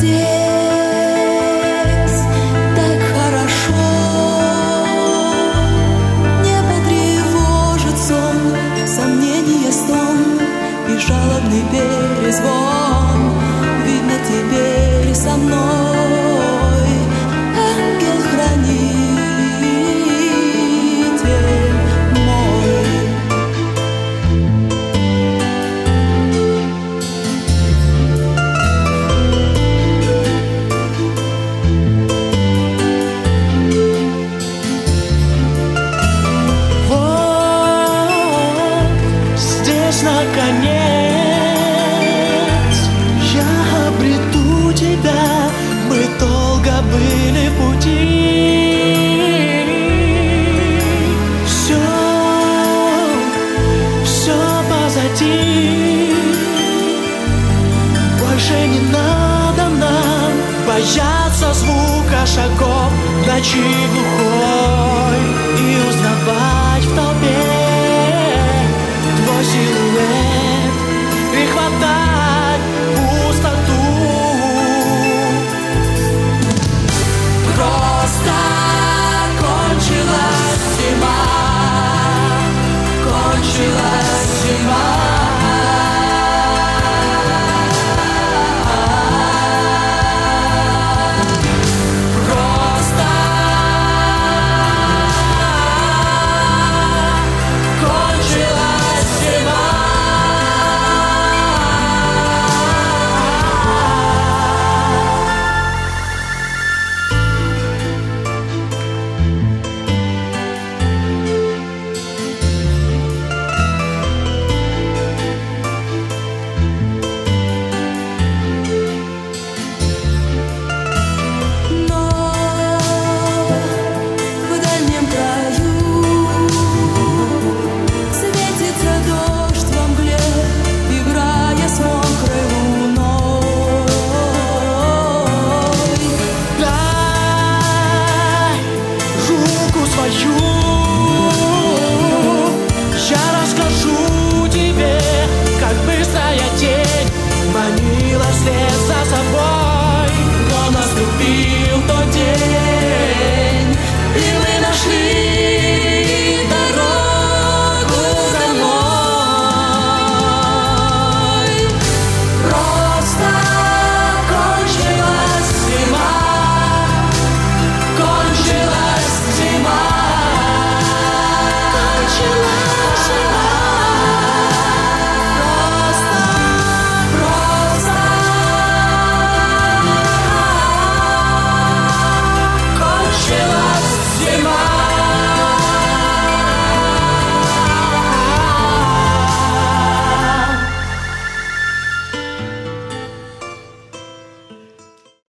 здесь так хорошо. Не потревожит сон, сомнение, стон и жалобный перезвон. Видно, теперь со мной ангел-хранитель мой. Вот здесь наконец я обрету тебя. Мы долго были в пути. Все позади. Больше не надо нам бояться звука шагов в ночи глухой.